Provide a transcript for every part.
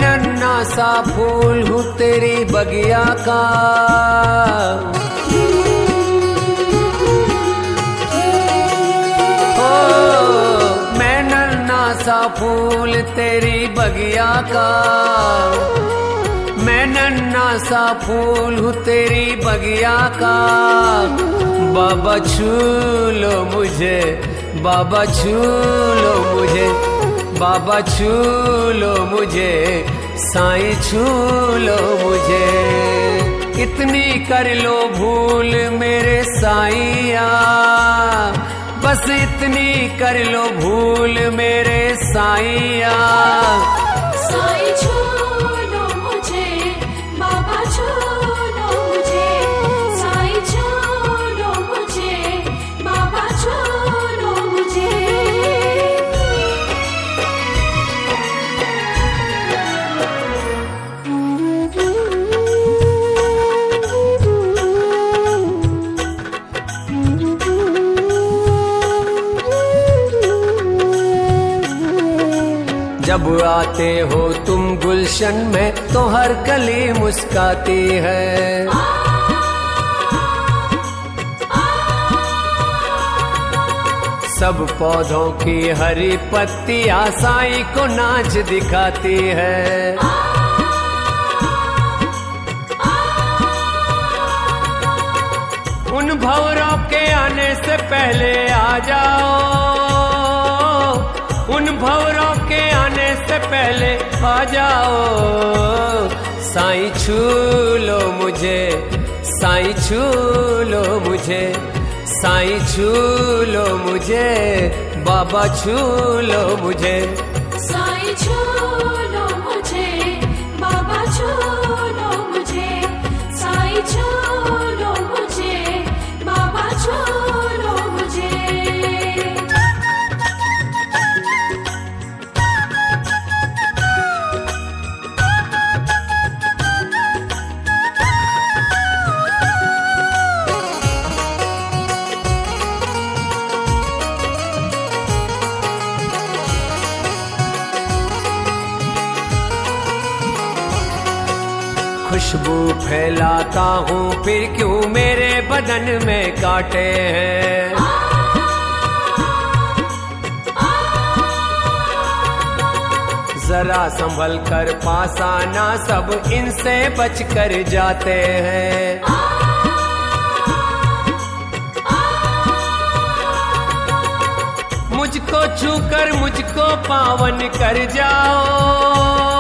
नन्हा सा फूल हूँ तेरी बगिया का, मैं नन्हा सा फूल तेरी बगिया का, मैं नन्हा सा फूल हूँ तेरी बगिया का। बाबा छू लो मुझे, बाबा छू लो मुझे, बाबा छू लो मुझे, साईं छू लो मुझे। इतनी कर लो भूल मेरे साईया, बस इतनी कर लो भूल मेरे साईया। साईं छू लो मुझे, बाबा छू लो मुझे, साईं छू लो मुझे, बाबा छू लो मुझे। जब आते हो तुम गुलशन में तो हर कली मुस्काती है, सब पौधों की हरी पत्तियां साईं को नाच दिखाती है। उन भंवरों के आने से पहले आ जाओ, उन भंवरों के आने से पहले आ जाओ। साईं छू लो मुझे, साईं छू लो मुझे, साईं छू लो मुझे, बाबा छू लो मुझे। साईं छू लो मुझे, बाबा छू लो मुझे, साईं छू लो मुझे, बाबा छू लो मुझे। खुशबू फैलाता हूँ फिर क्यों मेरे बदन में कांटे हैं, जरा संभल कर पास आना, सब इनसे बच कर जाते हैं। मुझको छूकर मुझको पावन कर जाओ,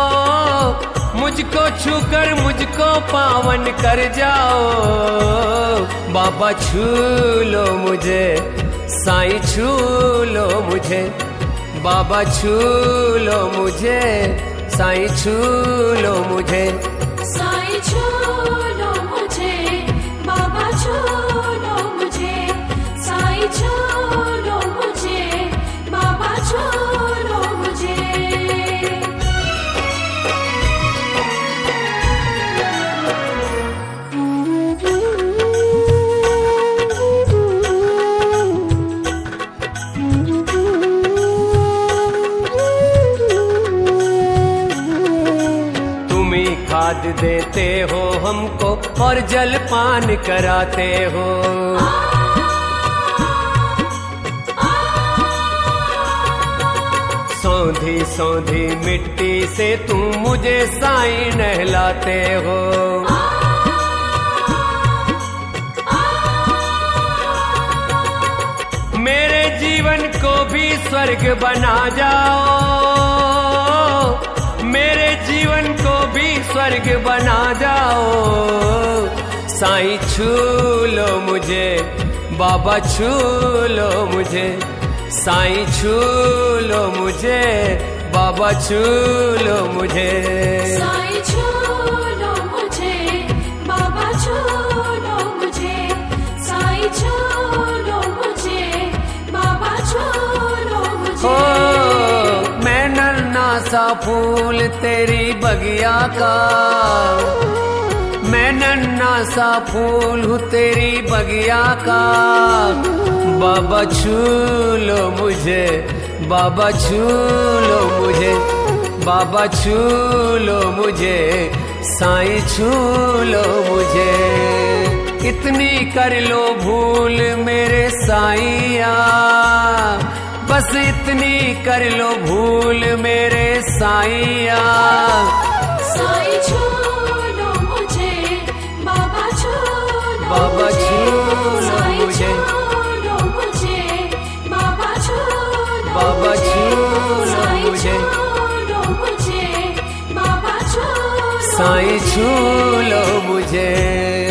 मुझको छूकर मुझको पावन कर जाओ। बाबा छू लो मुझे, साईं छू लो मुझे, बाबा छू लो मुझे, साईं छू लो मुझे। साईं छू लो मुझे, बाबा छू लो मुझे, साईं छू लो मुझे, बाबा छू लो मुझे। खाद देते हो हमको और जलपान कराते हो, सौंधी सौंधी मिट्टी से तुम मुझे साईं नहलाते हो। मेरे जीवन को भी स्वर्ग बना जाओ, मेरे जीवन को भी स्वर्ग बना जाओ। साईं छू लो मुझे, बाबा छू लो मुझे, साईं छू लो मुझे, बाबा छू लो मुझे। साईं छू लो मुझे, बाबा छू लो मुझे, साईं छू लो मुझे, बाबा छू लो मुझे। मैं नन्हा सा फूल तेरी बगिया का, मैं नन्हा सा फूल हूँ तेरी बगिया का। बाबा छू लो मुझे, बाबा छू लो मुझे, बाबा छू लो मुझे, साईं छू लो मुझे। इतनी कर लो भूल मेरे साईया, बस इतनी कर लो भूल मेरे साईया। साईं छू लो मुझे, बाबा छू लो बाबा छू लो साईं मुझे, छू लो मुझे, बाबा छू लो बाबा छू लो साईं मुझे, छू लो मुझे, बाबा छू लो साईं छू लो मुझे।